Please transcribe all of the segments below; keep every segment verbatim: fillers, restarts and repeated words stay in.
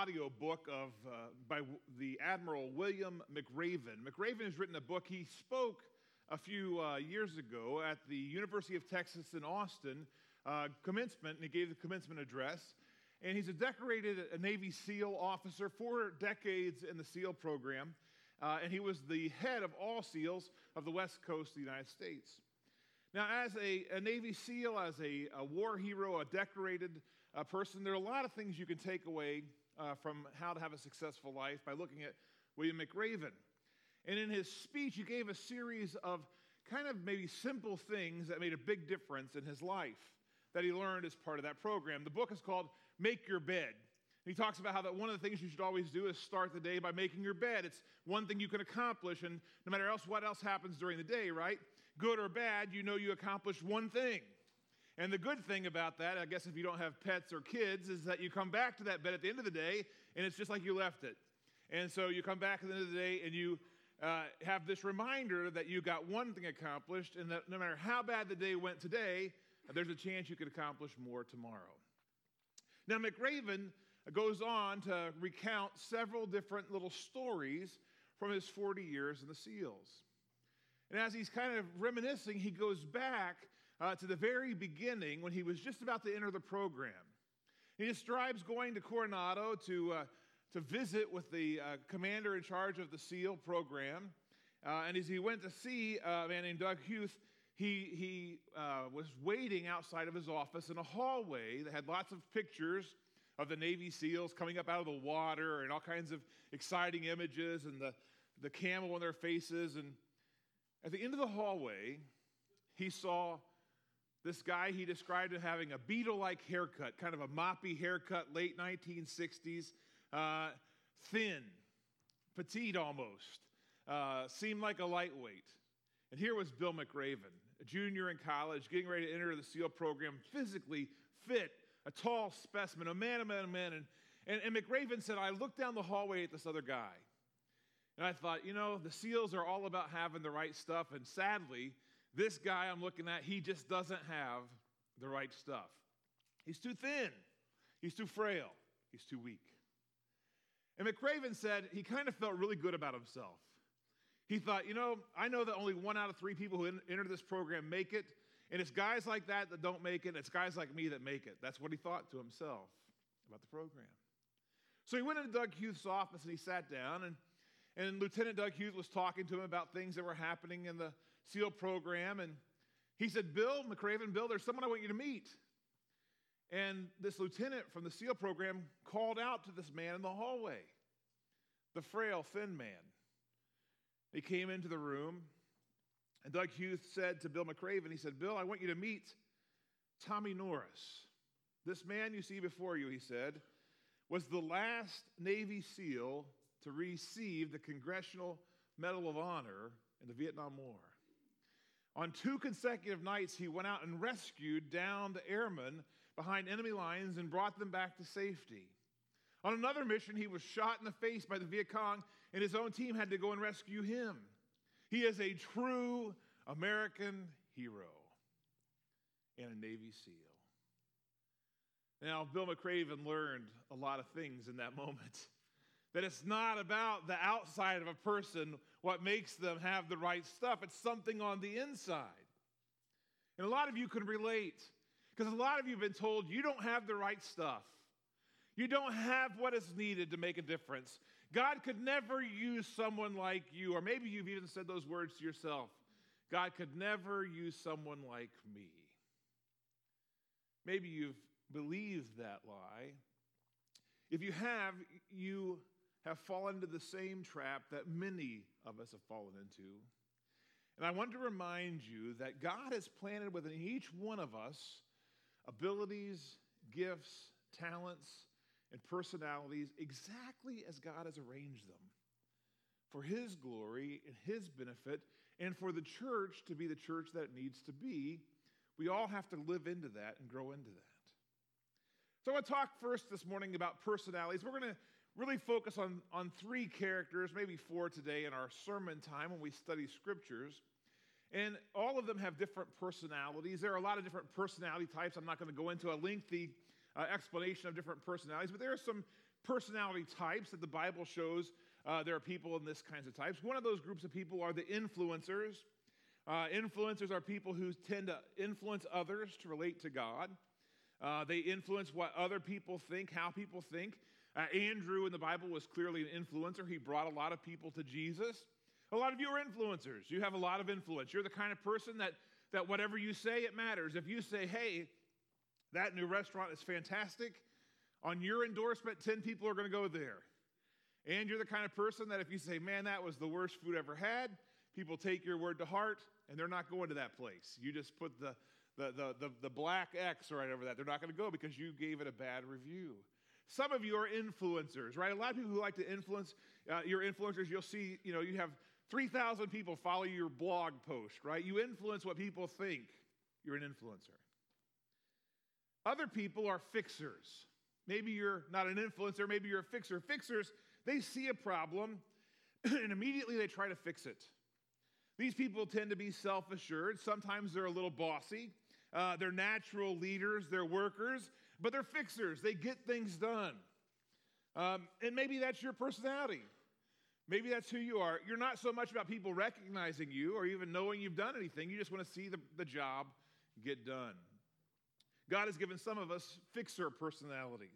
audio book of uh, by w- the Admiral William McRaven. McRaven has written a book. He spoke a few uh, years ago at the University of Texas in Austin uh, commencement, and he gave the commencement address. And he's a decorated a Navy SEAL officer, four decades in the SEAL program, uh, and he was the head of all SEALs of the West Coast of the United States. Now, as a, a Navy SEAL, as a, a war hero, a decorated uh, person, there are a lot of things you can take away uh, from how to have a successful life by looking at William McRaven. And in his speech, he gave a series of kind of maybe simple things that made a big difference in his life that he learned as part of that program. The book is called Make Your Bed. He talks about how that one of the things you should always do is start the day by making your bed. It's one thing you can accomplish, and no matter else what else happens during the day, right? Good or bad, you know you accomplished one thing. And the good thing about that, I guess if you don't have pets or kids, is that you come back to that bed at the end of the day, and it's just like you left it. And so you come back at the end of the day, and you uh, have this reminder that you got one thing accomplished, and that no matter how bad the day went today, there's a chance you could accomplish more tomorrow. Now, McRaven goes on to recount several different little stories from his forty years in the SEALs. And as he's kind of reminiscing, he goes back uh, to the very beginning when he was just about to enter the program. He describes going to Coronado to, uh, to visit with the uh, commander in charge of the SEAL program. Uh, and as he went to see uh, a man named Doug Huth, he, he uh, was waiting outside of his office in a hallway that had lots of pictures of the Navy SEALs coming up out of the water and all kinds of exciting images and the, the camel on their faces. And at the end of the hallway, he saw this guy he described as having a Beatle-like haircut, kind of a moppy haircut, late nineteen sixties, uh, thin, petite almost, uh, seemed like a lightweight. And here was Bill McRaven, a junior in college, getting ready to enter the SEAL program, physically fit, a tall specimen, a man, a man, a man. And, and, and McRaven said, I looked down the hallway at this other guy, and I thought, you know, the SEALs are all about having the right stuff, and sadly, this guy I'm looking at, he just doesn't have the right stuff. He's too thin. He's too frail. He's too weak. And McRaven said he kind of felt really good about himself. He thought, you know, I know that only one out of three people who enter this program make it, and it's guys like that that don't make it, and it's guys like me that make it. That's what he thought to himself about the program. So he went into Doug Huth's office, and he sat down, and, and Lieutenant Doug Huth was talking to him about things that were happening in the SEAL program, and he said, Bill, McRaven, Bill, there's someone I want you to meet. And this lieutenant from the SEAL program called out to this man in the hallway, the frail, thin man. He came into the room, and Doug Huth said to Bill McRaven, he said, Bill, I want you to meet Tommy Norris. This man you see before you, he said, was the last Navy SEAL to receive the Congressional Medal of Honor in the Vietnam War. On two consecutive nights, he went out and rescued downed airmen behind enemy lines and brought them back to safety. On another mission, he was shot in the face by the Viet Cong, and his own team had to go and rescue him. He is a true American hero and a Navy SEAL. Now, Bill McRaven learned a lot of things in that moment. That it's not about the outside of a person, what makes them have the right stuff. It's something on the inside. And a lot of you can relate, because a lot of you have been told you don't have the right stuff. You don't have what is needed to make a difference. God could never use someone like you, or maybe you've even said those words to yourself. God could never use someone like me. Maybe you've believed that lie. If you have, you have fallen into the same trap that many of us have fallen into. And I want to remind you that God has planted within each one of us abilities, gifts, talents, and personalities exactly as God has arranged them for His glory and His benefit, and for the church to be the church that it needs to be. We all have to live into that and grow into that. So I want to talk first this morning about personalities. We're going to really focus on, on three characters, maybe four today in our sermon time when we study scriptures. And all of them have different personalities. There are a lot of different personality types. I'm not going to go into a lengthy uh, explanation of different personalities, but there are some personality types that the Bible shows uh, there are people in this kinds of types. One of those groups of people are the influencers. Uh, influencers are people who tend to influence others to relate to God. Uh, they influence what other people think, how people think. Uh, Andrew in the Bible was clearly an influencer. He brought a lot of people to Jesus. A lot of you are influencers. You have a lot of influence. You're the kind of person that, that whatever you say, it matters. If you say, hey, that new restaurant is fantastic, on your endorsement, ten people are going to go there. And you're the kind of person that if you say, man, that was the worst food ever had, people take your word to heart, and they're not going to that place. You just put the, the, the, the, the black X right over that. They're not going to go because you gave it a bad review. Some of you are influencers, right? A lot of people who like to influence, uh, your influencers, you'll see, you know, you have three thousand people follow your blog post, right? You influence what people think. You're an influencer. Other people are fixers. Maybe you're not an influencer, maybe you're a fixer. Fixers, they see a problem, and immediately they try to fix it. These people tend to be self-assured. Sometimes they're a little bossy. Uh, they're natural leaders. They're workers. But they're fixers. They get things done. Um, and maybe that's your personality. Maybe that's who you are. You're not so much about people recognizing you or even knowing you've done anything. You just want to see the, the job get done. God has given some of us fixer personalities.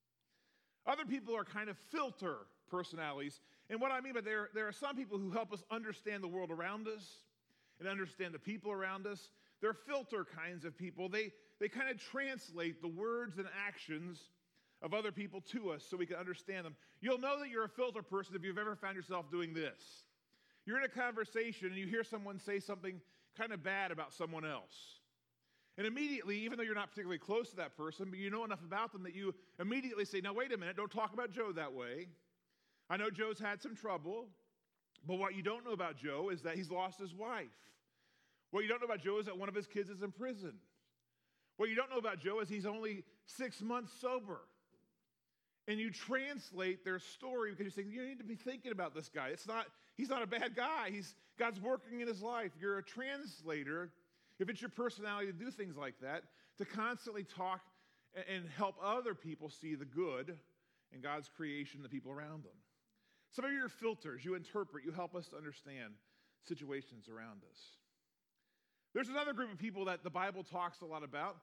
Other people are kind of filter personalities. And what I mean by there, there are some people who help us understand the world around us and understand the people around us. They're filter kinds of people. They, they kind of translate the words and actions of other people to us so we can understand them. You'll know that you're a filter person if you've ever found yourself doing this. You're in a conversation and you hear someone say something kind of bad about someone else. And immediately, even though you're not particularly close to that person, but you know enough about them that you immediately say, now wait a minute, don't talk about Joe that way. I know Joe's had some trouble, but what you don't know about Joe is that he's lost his wife. What you don't know about Joe is that one of his kids is in prison. What you don't know about Joe is he's only six months sober. And you translate their story because you say, you need to be thinking about this guy. It's not, he's not a bad guy. He's, God's working in his life. You're a translator, if it's your personality to do things like that, to constantly talk and, and help other people see the good in God's creation, the people around them. Some of you are filters. You interpret. You help us to understand situations around us. There's another group of people that the Bible talks a lot about,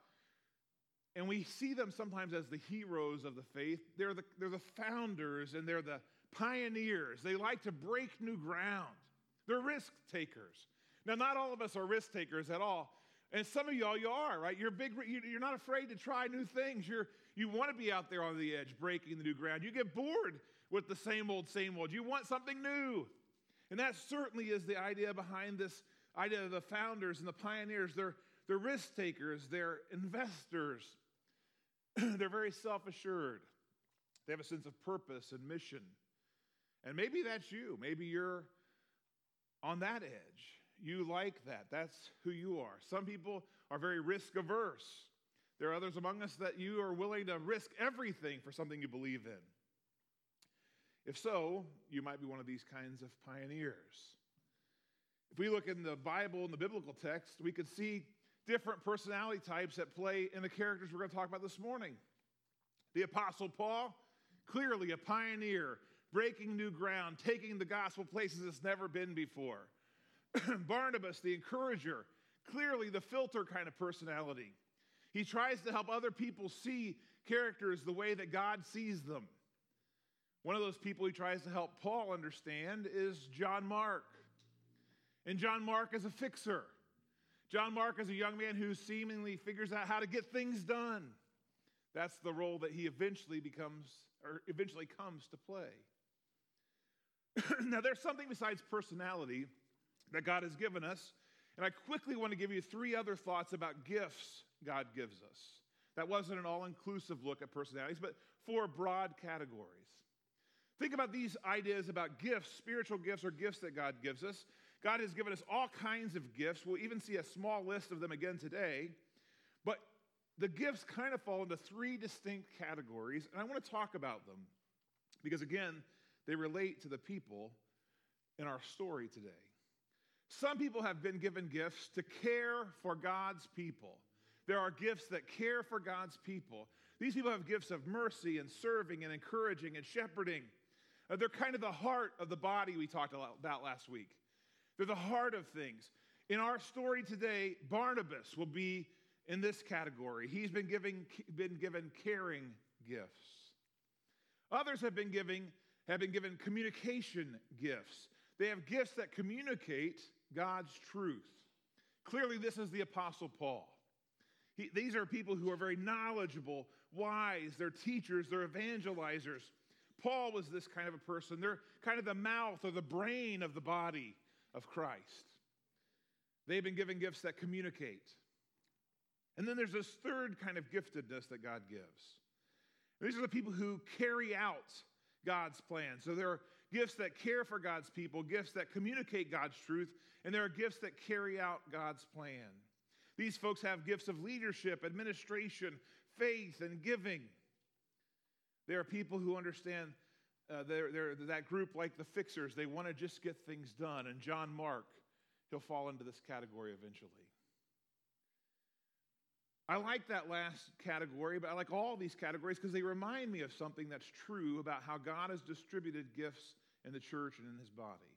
and we see them sometimes as the heroes of the faith. They're the, they're the founders, and they're the pioneers. They like to break new ground. They're risk takers. Now, not all of us are risk takers at all, and some of y'all, you are, right? You're big. You're not afraid to try new things. You're, you want to be out there on the edge, breaking the new ground. You get bored with the same old, same old. You want something new, and that certainly is the idea behind this idea of the founders and the pioneers. They're, they're risk takers. They're investors. They're very self-assured. They have a sense of purpose and mission. And maybe that's you. Maybe you're on that edge. You like that. That's who you are. Some people are very risk-averse. There are others among us that you are willing to risk everything for something you believe in. If so, you might be one of these kinds of pioneers. If we look in the Bible, in the biblical text, we could see different personality types that play in the characters we're going to talk about this morning. The Apostle Paul, clearly a pioneer, breaking new ground, taking the gospel places it's never been before. Barnabas, the encourager, clearly the filter kind of personality. He tries to help other people see characters the way that God sees them. One of those people he tries to help Paul understand is John Mark. And John Mark is a fixer. John Mark is a young man who seemingly figures out how to get things done. That's the role that he eventually becomes, or eventually comes to play. Now, there's something besides personality that God has given us, and I quickly want to give you three other thoughts about gifts God gives us. That wasn't an all-inclusive look at personalities, but four broad categories. Think about these ideas about gifts, spiritual gifts or gifts that God gives us. God has given us all kinds of gifts. We'll even see a small list of them again today. But the gifts kind of fall into three distinct categories, and I want to talk about them because, again, they relate to the people in our story today. Some people have been given gifts to care for God's people. There are gifts that care for God's people. These people have gifts of mercy and serving and encouraging and shepherding. Uh, they're kind of the heart of the body we talked about last week. They're the heart of things. In our story today, Barnabas will be in this category. He's been giving, been given caring gifts. Others have been giving, have been given communication gifts. They have gifts that communicate God's truth. Clearly, this is the Apostle Paul. He, these are people who are very knowledgeable, wise, they're teachers, they're evangelizers. Paul was this kind of a person. They're kind of the mouth or the brain of the body of Christ. They've been given gifts that communicate. And then there's this third kind of giftedness that God gives. These are the people who carry out God's plan. So there are gifts that care for God's people, gifts that communicate God's truth, and there are gifts that carry out God's plan. These folks have gifts of leadership, administration, faith, and giving. There are people who understand uh, they're, they're that group like the fixers. They want to just get things done. And John Mark, he'll fall into this category eventually. I like that last category, but I like all these categories because they remind me of something that's true about how God has distributed gifts in the church and in his body.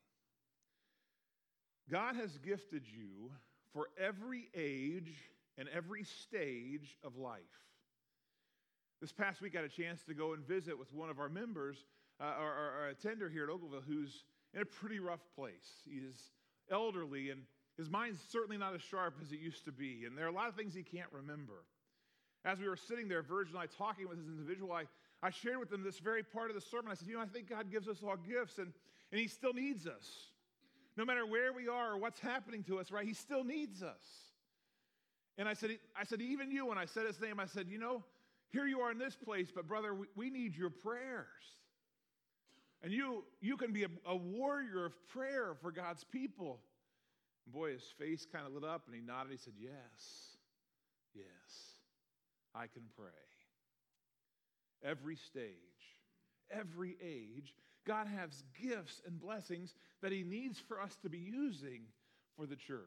God has gifted you for every age and every stage of life. This past week, I had a chance to go and visit with one of our members, uh, or, or a tender here at Oakville, who's in a pretty rough place. He is elderly, and his mind's certainly not as sharp as it used to be, and there are a lot of things he can't remember. As we were sitting there, Virgil and I talking with this individual, I, I shared with him this very part of the sermon. I said, you know, I think God gives us all gifts, and, and he still needs us. No matter where we are or what's happening to us, right, he still needs us. And I said, I said, even you, when I said his name, I said, you know, here you are in this place, but brother, we, we need your prayers. And you, you can be a, a warrior of prayer for God's people. And boy, his face kind of lit up, and he nodded. He said, yes, yes, I can pray. Every stage, every age, God has gifts and blessings that he needs for us to be using for the church.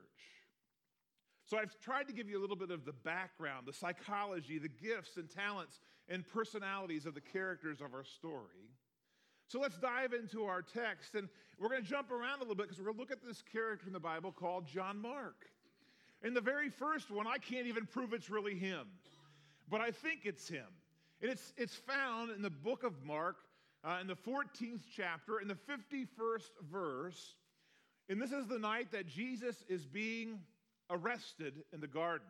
So I've tried to give you a little bit of the background, the psychology, the gifts and talents and personalities of the characters of our story. So let's dive into our text, and we're going to jump around a little bit because we're going to look at this character in the Bible called John Mark. In the very first one, I can't even prove it's really him, but I think it's him. And it's, it's found in the book of Mark, uh, in the fourteenth chapter, in the fifty-first verse. And this is the night that Jesus is being arrested in the garden.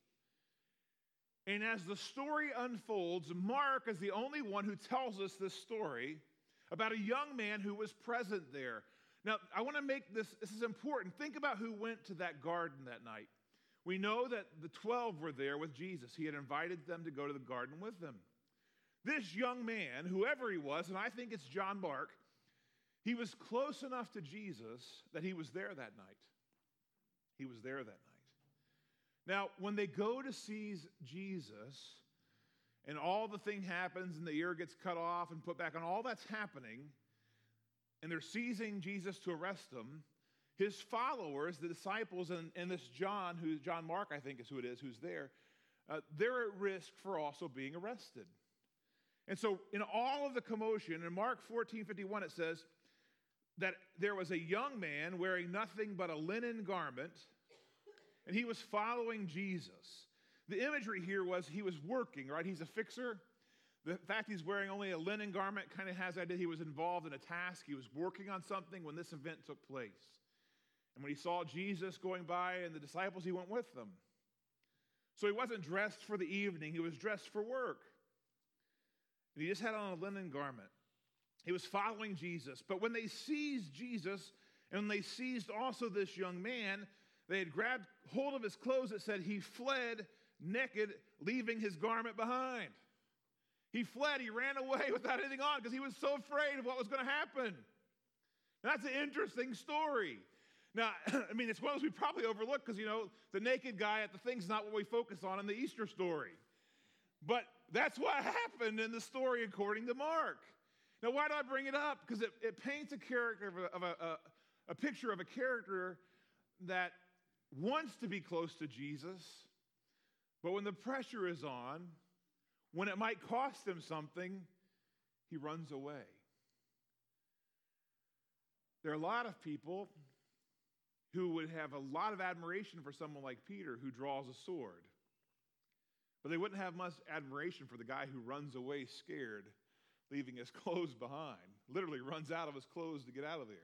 And as the story unfolds, Mark is the only one who tells us this story about a young man who was present there. Now, I want to make this, this is important. Think about who went to that garden that night. We know that the twelve were there with Jesus. He had invited them to go to the garden with him. This young man, whoever he was, and I think it's John Mark, he was close enough to Jesus that he was there that night. He was there that night. Now, when they go to seize Jesus, and all the thing happens, and the ear gets cut off and put back on, all that's happening, and they're seizing Jesus to arrest him, his followers, the disciples, and, and this John, who John Mark, I think is who it is, who's there, uh, they're at risk for also being arrested. And so in all of the commotion, in Mark fourteen fifty-one, it says that there was a young man wearing nothing but a linen garment, and he was following Jesus. The imagery here was he was working, right? He's a fixer. The fact he's wearing only a linen garment kind of has the idea he was involved in a task. He was working on something when this event took place. And when he saw Jesus going by and the disciples, he went with them. So he wasn't dressed for the evening. He was dressed for work. And he just had on a linen garment. He was following Jesus. But when they seized Jesus, and when they seized also this young man, they had grabbed hold of his clothes. It said he fled naked, leaving his garment behind. He fled. He ran away without anything on because he was so afraid of what was going to happen. That's an interesting story. Now, I mean, it's one of those we probably overlook because, you know, the naked guy at the thing's not what we focus on in the Easter story. But that's what happened in the story according to Mark. Now, why do I bring it up? Because it, it paints a character of, a, of a, a, a picture of a character that wants to be close to Jesus, but when the pressure is on, when it might cost him something, he runs away. There are a lot of people who would have a lot of admiration for someone like Peter who draws a sword. But they wouldn't have much admiration for the guy who runs away scared, leaving his clothes behind. Literally runs out of his clothes to get out of there.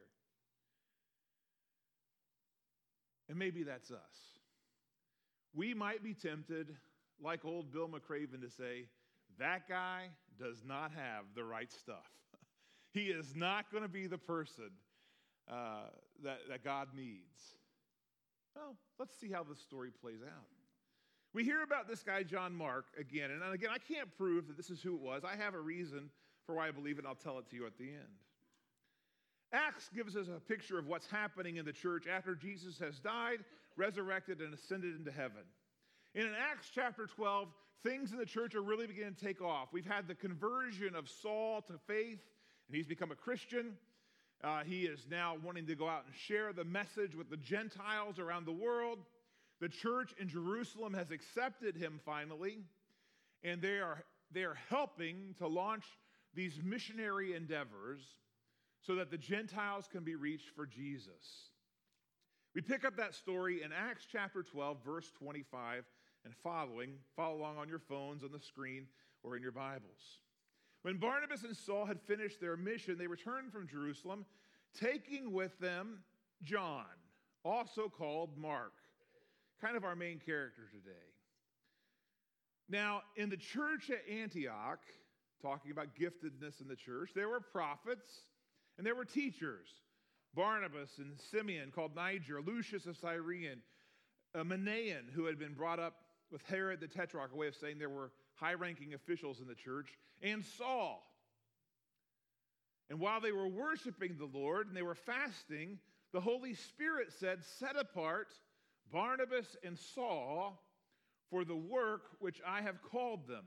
And maybe that's us. We might be tempted, like old Bill McRaven, to say, that guy does not have the right stuff. He is not going to be the person uh, that, that God needs. Well, let's see how this story plays out. We hear about this guy, John Mark, again. And again, I can't prove that this is who it was. I have a reason for why I believe it, and I'll tell it to you at the end. Acts gives us a picture of what's happening in the church after Jesus has died, resurrected, and ascended into heaven. And in Acts chapter twelve, things in the church are really beginning to take off. We've had the conversion of Saul to faith, and he's become a Christian. Uh, he is now wanting to go out and share the message with the Gentiles around the world. The church in Jerusalem has accepted him finally, and they are, they are helping to launch these missionary endeavors so that the Gentiles can be reached for Jesus. We pick up that story in Acts chapter twelve, verse twenty-five and following. Follow along on your phones, on the screen, or in your Bibles. When Barnabas and Saul had finished their mission, they returned from Jerusalem, taking with them John, also called Mark, kind of our main character today. Now, in the church at Antioch, talking about giftedness in the church, there were prophets and there were teachers. Barnabas and Simeon, called Niger, Lucius of Cyrene, uh, Manaen, who had been brought up with Herod the Tetrarch, a way of saying there were high-ranking officials in the church, and Saul. And while they were worshiping the Lord and they were fasting, the Holy Spirit said, set apart Barnabas and Saul for the work which I have called them.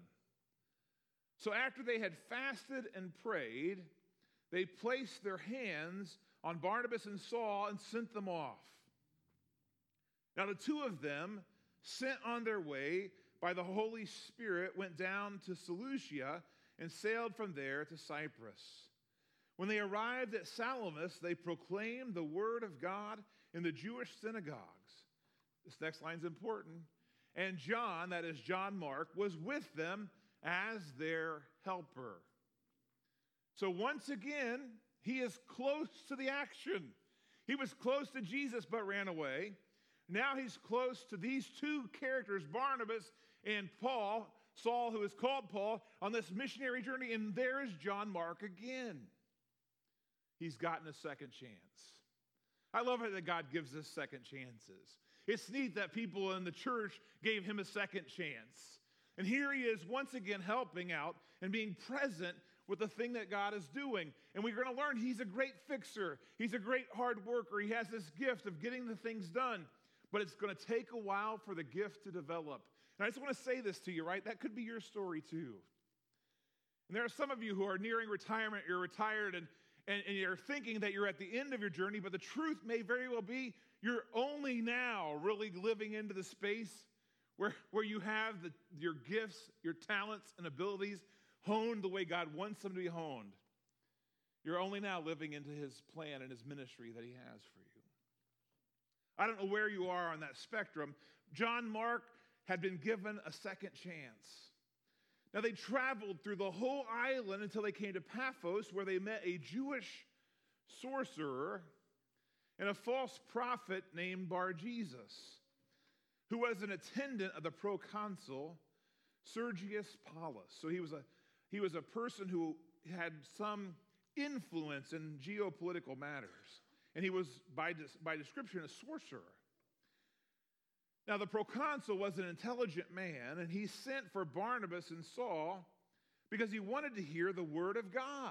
So after they had fasted and prayed, they placed their hands on Barnabas and Saul and sent them off. Now the two of them, sent on their way by the Holy Spirit, went down to Seleucia and sailed from there to Cyprus. When they arrived at Salamis, they proclaimed the word of God in the Jewish synagogues. This next line's important. And John, that is John Mark, was with them as their helper. So once again, he is close to the action. He was close to Jesus but ran away. Now he's close to these two characters, Barnabas and Paul, Saul, who is called Paul, on this missionary journey. And there's John Mark again. He's gotten a second chance. I love it that God gives us second chances. It's neat that people in the church gave him a second chance. And here he is once again helping out and being present with the thing that God is doing. And we're going to learn he's a great fixer. He's a great hard worker. He has this gift of getting the things done. But it's going to take a while for the gift to develop. And I just want to say this to you, right? That could be your story too. And there are some of you who are nearing retirement. You're retired and, and, and you're thinking that you're at the end of your journey. But the truth may very well be you're only now really living into the space where, where you have the, your gifts, your talents, and abilities honed the way God wants them to be honed. You're only now living into his plan and his ministry that he has for you. I don't know where you are on that spectrum. John Mark had been given a second chance. Now they traveled through the whole island until they came to Paphos, where they met a Jewish sorcerer and a false prophet named Bar-Jesus, who was an attendant of the proconsul Sergius Paulus. So he was a he was a person who had some influence in geopolitical matters. And he was, by, by description, a sorcerer. Now, the proconsul was an intelligent man, and he sent for Barnabas and Saul because he wanted to hear the word of God.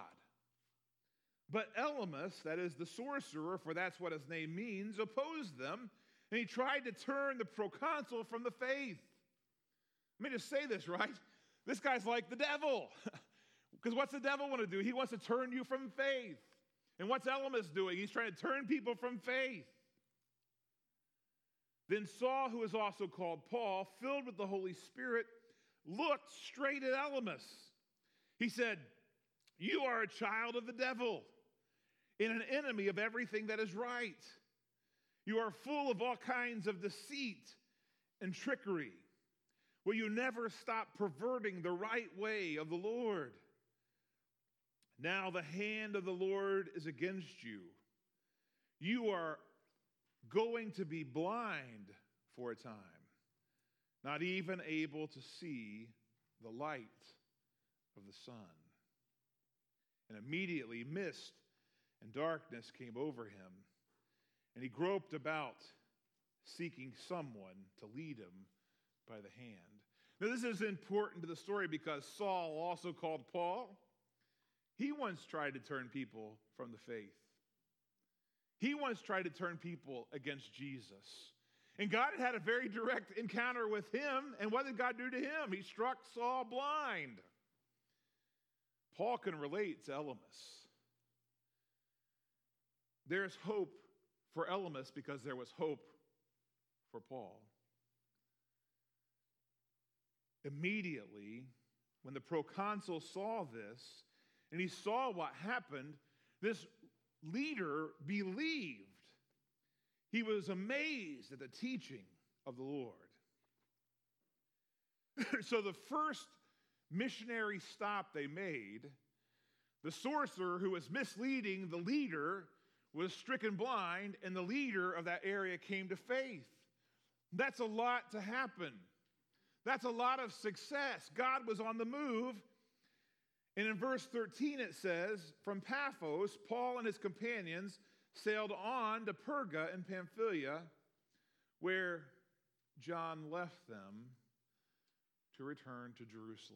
But Elymas, that is the sorcerer, for that's what his name means, opposed them, and he tried to turn the proconsul from the faith. Let me just say this, right? This guy's like the devil. Because what's the devil want to do? He wants to turn you from faith. And what's Elymas doing? He's trying to turn people from faith. Then Saul, who is also called Paul, filled with the Holy Spirit, looked straight at Elymas. He said, "You are a child of the devil and an enemy of everything that is right. You are full of all kinds of deceit and trickery. Will you never stop perverting the right way of the Lord? Now the hand of the Lord is against you. You are going to be blind for a time, not even able to see the light of the sun." And immediately mist and darkness came over him, and he groped about, seeking someone to lead him by the hand. Now, this is important to the story because Saul, also called Paul, he once tried to turn people from the faith. He once tried to turn people against Jesus. And God had had a very direct encounter with him. And what did God do to him? He struck Saul blind. Paul can relate to Elymas. There's hope for Elymas because there was hope for Paul. Immediately, when the proconsul saw this, and he saw what happened, this leader believed. He was amazed at the teaching of the Lord. So the first missionary stop they made, the sorcerer who was misleading the leader was stricken blind, and the leader of that area came to faith. That's a lot to happen. That's a lot of success. God was on the move. And in verse thirteen it says, from Paphos, Paul and his companions sailed on to Perga in Pamphylia, where John left them to return to Jerusalem.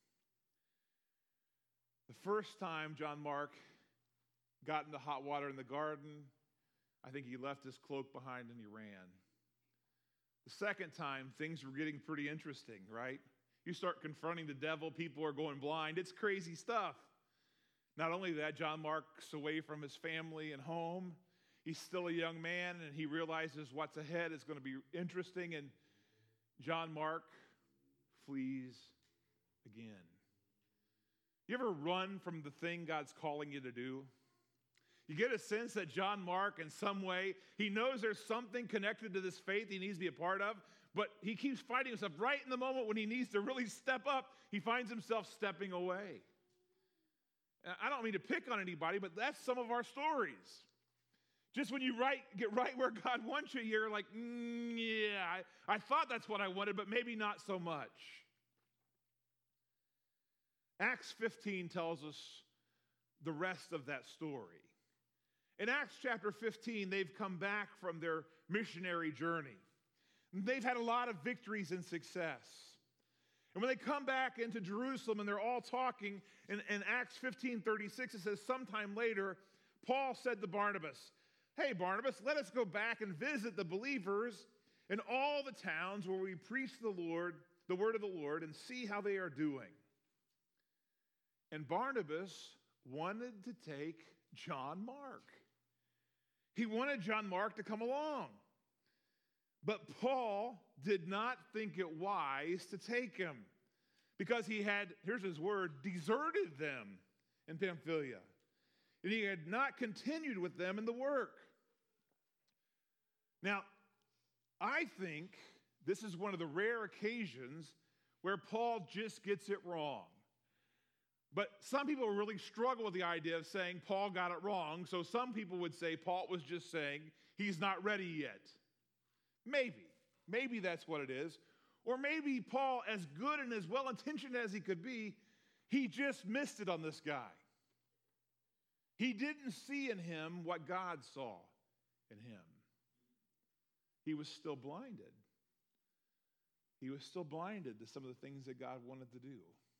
The first time John Mark got into hot water in the garden, I think he left his cloak behind and he ran. The second time, things were getting pretty interesting, right? You start confronting the devil, people are going blind. It's crazy stuff. Not only that, John Mark's away from his family and home. He's still a young man, and he realizes what's ahead is going to be interesting, and John Mark flees again. You ever run from the thing God's calling you to do? You get a sense that John Mark, in some way, he knows there's something connected to this faith he needs to be a part of, but he keeps fighting himself. Right in the moment when he needs to really step up, he finds himself stepping away. And I don't mean to pick on anybody, but that's some of our stories. Just when you right, get right where God wants you, you're like, mm, yeah, I, I thought that's what I wanted, but maybe not so much. Acts fifteen tells us the rest of that story. In Acts chapter fifteen, they've come back from their missionary journey. They've had a lot of victories and success. And when they come back into Jerusalem and they're all talking, in, in Acts fifteen thirty-six, it says, sometime later, Paul said to Barnabas, "Hey, Barnabas, let us go back and visit the believers in all the towns where we preach the Lord, the word of the Lord, and see how they are doing." And Barnabas wanted to take John Mark. He wanted John Mark to come along. But Paul did not think it wise to take him because he had, here's his word, deserted them in Pamphylia. And he had not continued with them in the work. Now, I think this is one of the rare occasions where Paul just gets it wrong. But some people really struggle with the idea of saying Paul got it wrong. So some people would say Paul was just saying he's not ready yet. Maybe. Maybe that's what it is. Or maybe Paul, as good and as well-intentioned as he could be, he just missed it on this guy. He didn't see in him what God saw in him. He was still blinded. He was still blinded to some of the things that God wanted to do.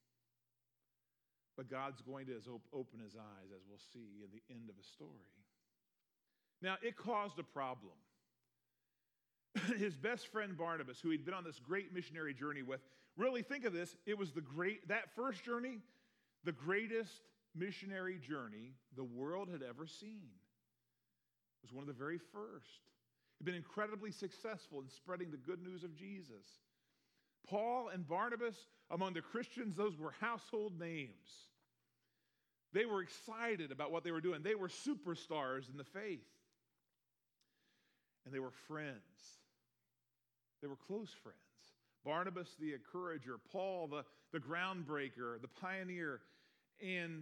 But God's going to open his eyes, as we'll see in the end of a story. Now, it caused a problem. His best friend Barnabas, who he'd been on this great missionary journey with, really think of this, it was the great, that first journey, the greatest missionary journey the world had ever seen. It was one of the very first. He'd been incredibly successful in spreading the good news of Jesus. Paul and Barnabas among the Christians, those were household names. They were excited about what they were doing. They were superstars in the faith. And they were friends. They were close friends. Barnabas, the encourager. Paul, the, the groundbreaker, the pioneer. And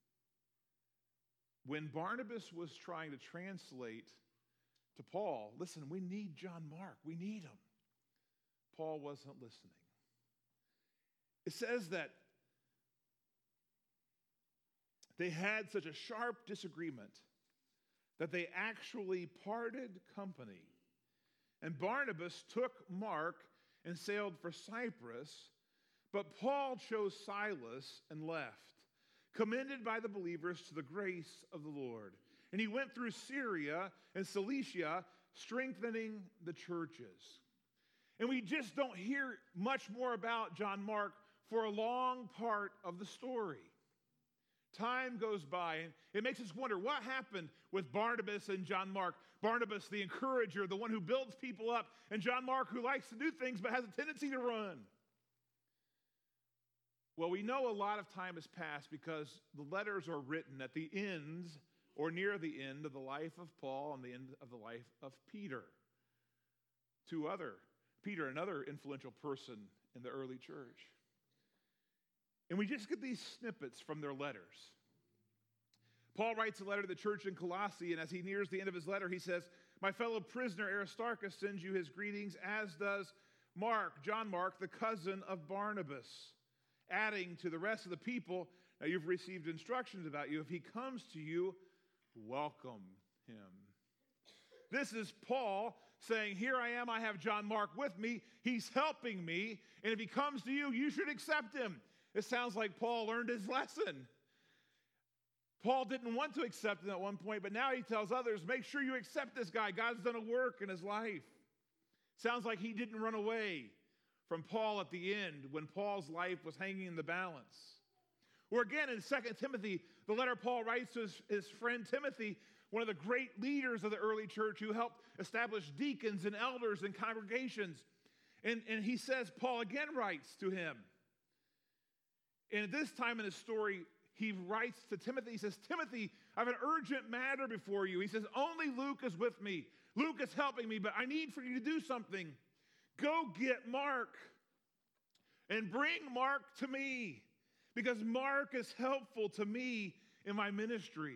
when Barnabas was trying to translate to Paul, listen, we need John Mark. We need him. Paul wasn't listening. It says that they had such a sharp disagreement that they actually parted company. And Barnabas took Mark and sailed for Cyprus, but Paul chose Silas and left, commended by the believers to the grace of the Lord. And he went through Syria and Cilicia, strengthening the churches. And we just don't hear much more about John Mark for a long part of the story. Time goes by, and it makes us wonder what happened with Barnabas and John Mark. Barnabas, the encourager, the one who builds people up, and John Mark, who likes to do things but has a tendency to run. Well, we know a lot of time has passed because the letters are written at the ends or near the end of the life of Paul and the end of the life of Peter. Two other, Peter, another influential person in the early church. And we just get these snippets from their letters. Paul writes a letter to the church in Colossae, and as he nears the end of his letter, he says, "My fellow prisoner Aristarchus sends you his greetings, as does Mark, John Mark, the cousin of Barnabas," adding to the rest of the people, "Now you've received instructions about you. If he comes to you, welcome him." This is Paul saying, here I am, I have John Mark with me. He's helping me, and if he comes to you, you should accept him. It sounds like Paul learned his lesson. Paul didn't want to accept him at one point, but now he tells others, make sure you accept this guy. God's done a work in his life. Sounds like he didn't run away from Paul at the end when Paul's life was hanging in the balance. Or again, in Second Timothy, the letter Paul writes to his, his friend Timothy, one of the great leaders of the early church who helped establish deacons and elders and congregations. And, and he says, Paul again writes to him. And at this time in his story, he writes to Timothy. He says, Timothy, I have an urgent matter before you. He says, only Luke is with me. Luke is helping me, but I need for you to do something. Go get Mark and bring Mark to me, because Mark is helpful to me in my ministry.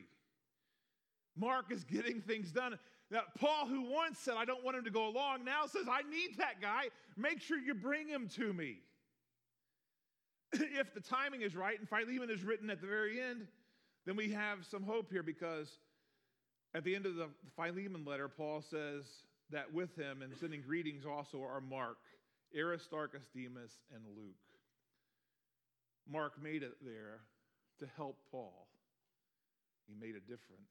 Mark is getting things done. Now, Paul, who once said, I don't want him to go along, now says, I need that guy. Make sure you bring him to me. If the timing is right, and Philemon is written at the very end, then we have some hope here, because at the end of the Philemon letter, Paul says that with him and sending greetings also are Mark, Aristarchus, Demas, and Luke. Mark made it there to help Paul. He made a difference.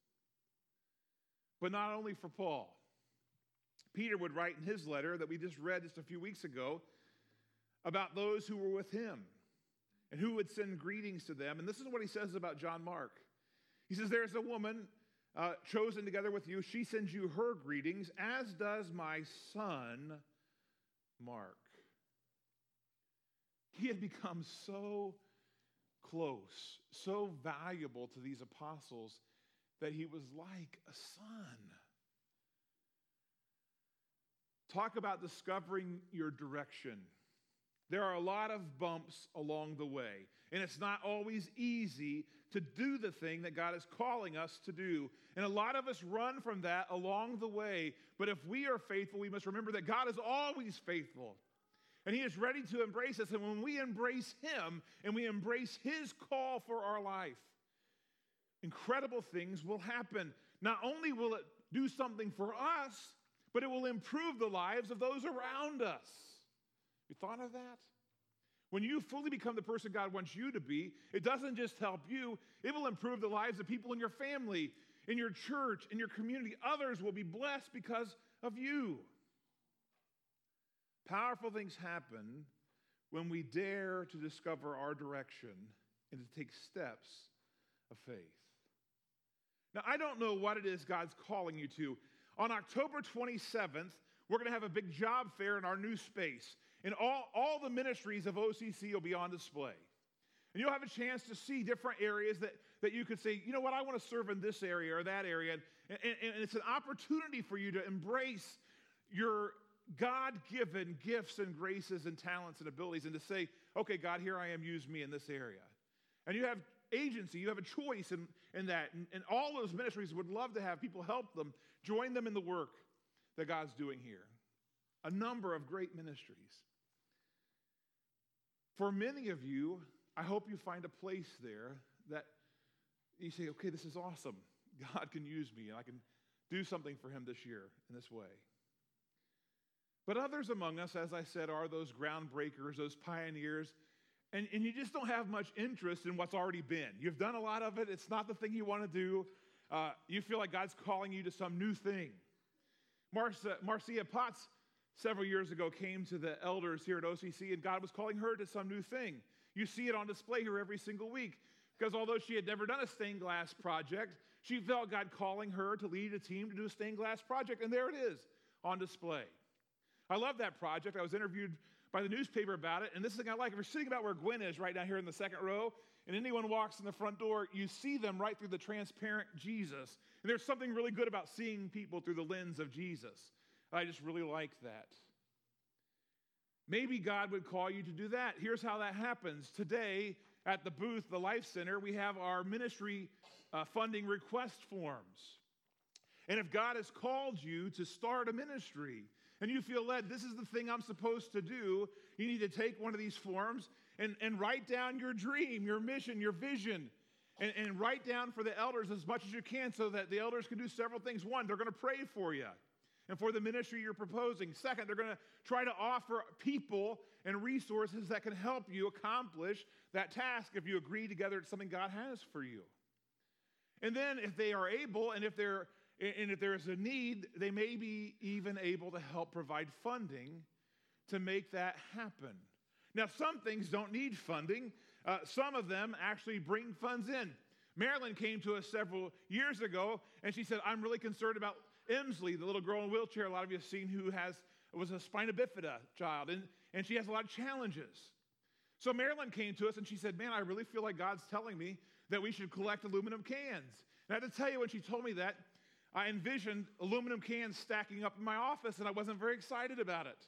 But not only for Paul. Peter would write in his letter that we just read just a few weeks ago about those who were with him and who would send greetings to them. And this is what he says about John Mark. He says, there's a woman uh, chosen together with you. She sends you her greetings, as does my son, Mark. He had become so close, so valuable to these apostles that he was like a son. Talk about discovering your direction. There are a lot of bumps along the way, and it's not always easy to do the thing that God is calling us to do. And a lot of us run from that along the way, but if we are faithful, we must remember that God is always faithful, and he is ready to embrace us. And when we embrace him and we embrace his call for our life, incredible things will happen. Not only will it do something for us, but it will improve the lives of those around us. You thought of that? When you fully become the person God wants you to be, it doesn't just help you, it will improve the lives of people in your family, in your church, in your community. Others will be blessed because of you. Powerful things happen when we dare to discover our direction and to take steps of faith. Now, I don't know what it is God's calling you to. On October twenty-seventh, we're going to have a big job fair in our new space. And all, all the ministries of O C C will be on display. And you'll have a chance to see different areas that, that you could say, you know what, I want to serve in this area or that area. And, and, and it's an opportunity for you to embrace your God-given gifts and graces and talents and abilities and to say, okay, God, here I am, use me in this area. And you have agency, you have a choice in, in that. And, and all those ministries would love to have people help them, join them in the work that God's doing here. A number of great ministries. For many of you, I hope you find a place there that you say, okay, this is awesome. God can use me and I can do something for him this year in this way. But others among us, as I said, are those groundbreakers, those pioneers, and, and you just don't have much interest in what's already been. You've done a lot of it. It's not the thing you want to do. Uh, you feel like God's calling you to some new thing. Marcia, Marcia Potts several years ago came to the elders here at O C C, and God was calling her to some new thing. You see it on display here every single week, because although she had never done a stained glass project, she felt God calling her to lead a team to do a stained glass project, and there it is on display. I love that project. I was interviewed by the newspaper about it, and this is the thing I like. If you're sitting about where Gwen is right down here in the second row, and anyone walks in the front door, you see them right through the transparent Jesus. And there's something really good about seeing people through the lens of Jesus. I just really like that. Maybe God would call you to do that. Here's how that happens. Today, at the booth, the Life Center, we have our ministry uh, funding request forms. And if God has called you to start a ministry, and you feel led, this is the thing I'm supposed to do, you need to take one of these forms and, and write down your dream, your mission, your vision, and, and write down for the elders as much as you can so that the elders can do several things. One, they're going to pray for you and for the ministry you're proposing. Second, they're going to try to offer people and resources that can help you accomplish that task if you agree together it's something God has for you. And then if they are able, and if they're and if there is a need, they may be even able to help provide funding to make that happen. Now, some things don't need funding. Uh, some of them actually bring funds in. Marilyn came to us several years ago, and she said, I'm really concerned about Emsley, the little girl in a wheelchair a lot of you have seen who has was a spina bifida child, and, and she has a lot of challenges. So Marilyn came to us, and she said, man, I really feel like God's telling me that we should collect aluminum cans. And I have to tell you, when she told me that, I envisioned aluminum cans stacking up in my office, and I wasn't very excited about it.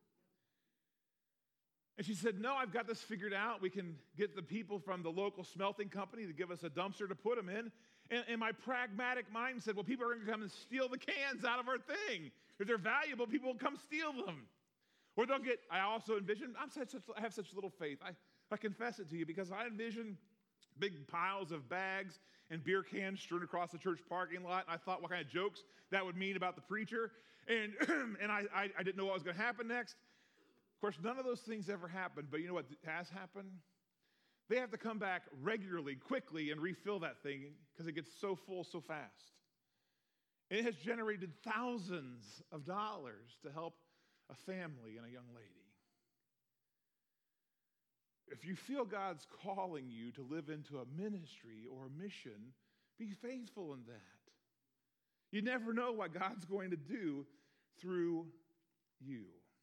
And she said, no, I've got this figured out. We can get the people from the local smelting company to give us a dumpster to put them in. And, and my pragmatic mind said, well, people are going to come and steal the cans out of our thing. If they're valuable, people will come steal them. Or they'll get, I also envision, I'm such, such, I have such little faith. I, I confess it to you because I envision big piles of bags and beer cans strewn across the church parking lot. And I thought what kind of jokes that would mean about the preacher. And, and I, I, I didn't know what was going to happen next. Of course, none of those things ever happened. But you know what has happened? They have to come back regularly, quickly, and refill that thing because it gets so full so fast. And it has generated thousands of dollars to help a family and a young lady. If you feel God's calling you to live into a ministry or a mission, be faithful in that. You never know what God's going to do through you.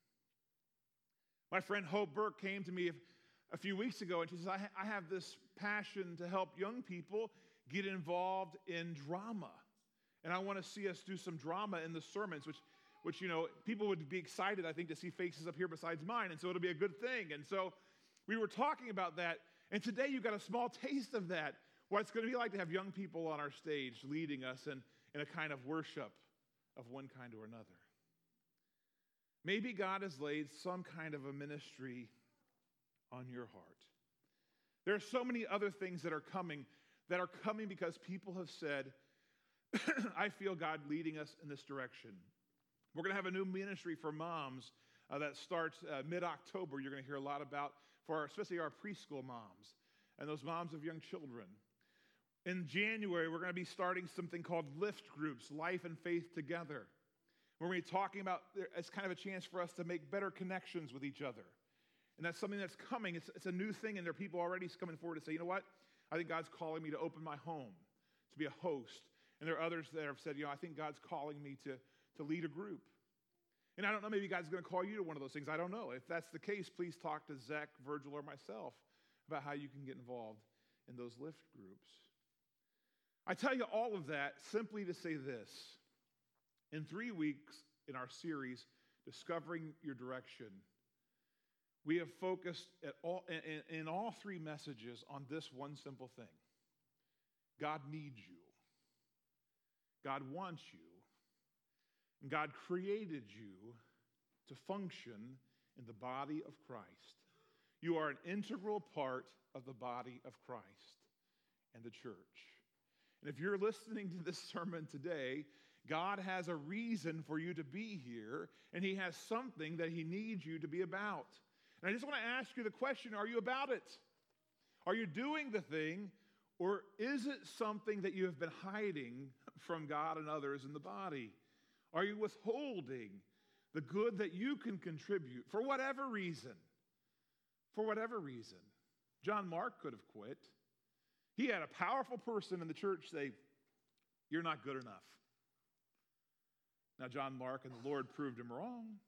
My friend Hope Burke came to me a few weeks ago, and she says, I, ha- I have this passion to help young people get involved in drama. And I want to see us do some drama in the sermons, which, which, you know, people would be excited, I think, to see faces up here besides mine. And so it'll be a good thing. And so we were talking about that. And today you got a small taste of that, what it's going to be like to have young people on our stage leading us in, in a kind of worship of one kind or another. Maybe God has laid some kind of a ministry on your heart. There are so many other things that are coming, that are coming because people have said, I feel God leading us in this direction. We're going to have a new ministry for moms uh, that starts uh, mid-October. You're going to hear a lot about, for our, especially our preschool moms and those moms of young children. In January, we're going to be starting something called Lift Groups, Life and Faith Together. We're going to be talking about, it's kind of a chance for us to make better connections with each other. And that's something that's coming. It's, it's a new thing, and there are people already coming forward to say, you know what? I think God's calling me to open my home, to be a host. And there are others that have said, you know, I think God's calling me to, to lead a group. And I don't know, maybe God's going to call you to one of those things. I don't know. If that's the case, please talk to Zach, Virgil, or myself about how you can get involved in those lift groups. I tell you all of that simply to say this. In three weeks in our series, Discovering Your Direction, we have focused at all, in, in all three messages on this one simple thing. God needs you. God wants you. And God created you to function in the body of Christ. You are an integral part of the body of Christ and the church. And if you're listening to this sermon today, God has a reason for you to be here, and he has something that he needs you to be about. And I just want to ask you the question, are you about it? Are you doing the thing, or is it something that you have been hiding from God and others in the body? Are you withholding the good that you can contribute for whatever reason? For whatever reason. John Mark could have quit. He had a powerful person in the church say, "You're not good enough." Now, John Mark and the Lord proved him wrong.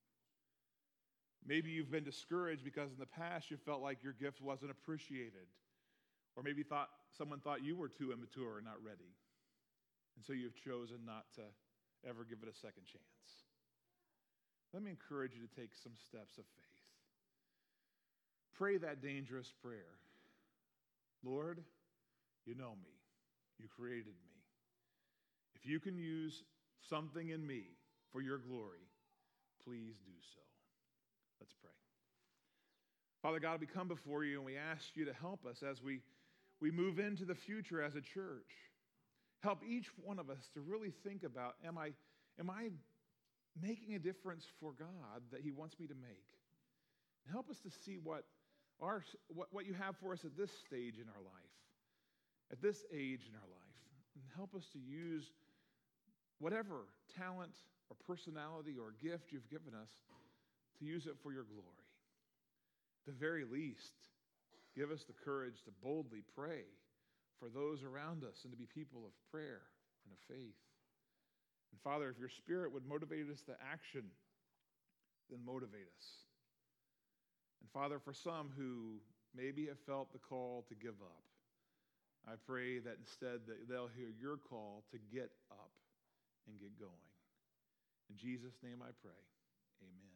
Maybe you've been discouraged because in the past you felt like your gift wasn't appreciated. Or maybe thought someone thought you were too immature or not ready. And so you've chosen not to ever give it a second chance. Let me encourage you to take some steps of faith. Pray that dangerous prayer. Lord, you know me. You created me. If you can use something in me for your glory, please do so. Let's pray. Father God, we come before you and we ask you to help us as we, we move into the future as a church. Help each one of us to really think about, am I, am I making a difference for God that he wants me to make? And help us to see what, our, what, what you have for us at this stage in our life, at this age in our life. And help us to use whatever talent or personality or gift you've given us to use it for your glory. At the very least, give us the courage to boldly pray for those around us and to be people of prayer and of faith. And Father, if your Spirit would motivate us to action, then motivate us. And Father, for some who maybe have felt the call to give up, I pray that instead that they'll hear your call to get up and get going. In Jesus' name I pray, amen.